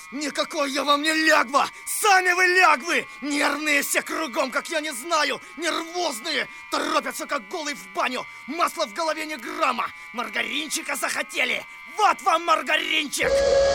Никакой я вам не лягва! Сами вы лягвы! Нервные все кругом, как я не знаю! Нервозные! Торопятся, как голый в баню! Масла в голове ни грамма! Маргаринчика захотели! Вот вам маргаринчик!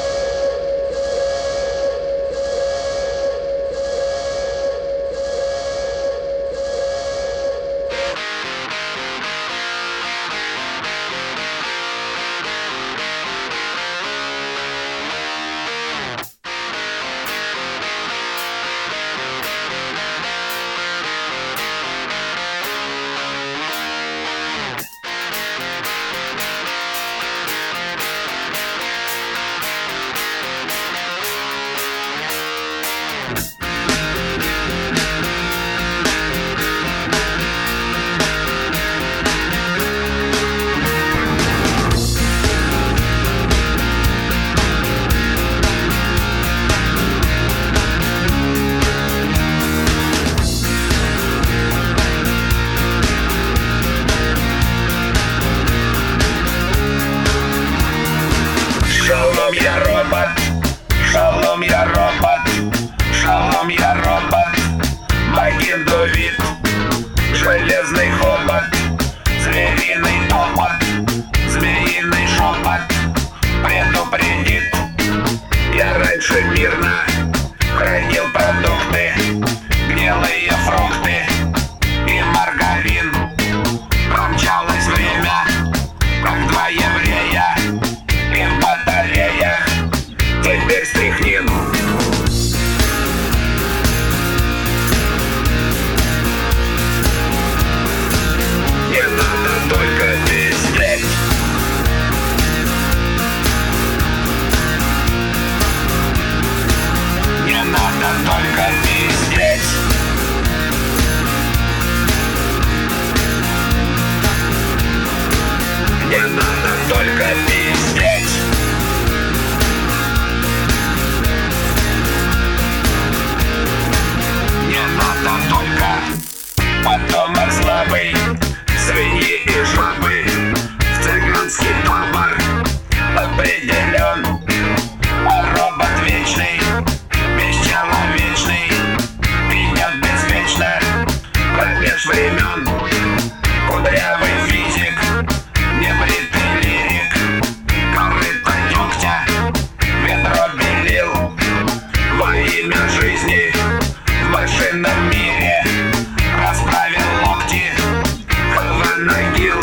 Шалом, я робот, шалом, я робот, шалом, я робот, Маген Давид, железный хобот, звериный топот, змеиный шепот предупредит. Я раньше мирно хранил продукты, гнилые фрукты и маргарин. Промчалось время, как два еврея, и в батареях теперь стряхнин. Не надо только пиздеть. Не надо только пиздеть. Не надо только пиздеть. Не надо только. Потом слабый, свиньи и жабы в цыганский табор определен. А робот вечный, бесчеловечный, идет беспечно пробеж времен. Кудрявый физик, небритый лирик, корыто дегтя, ведро белил. Во имя жизни в машинном мире расправил локти Хаванагил.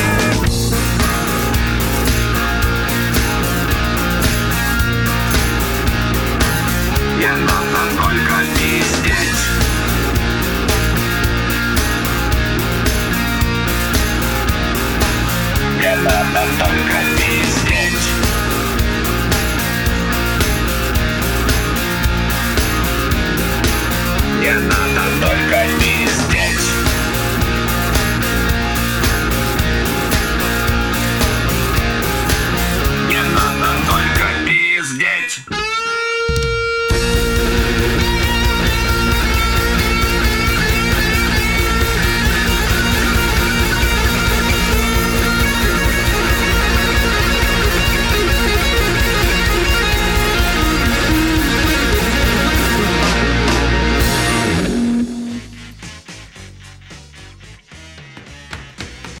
Не надо только пиздеть. Не надо только пиздеть.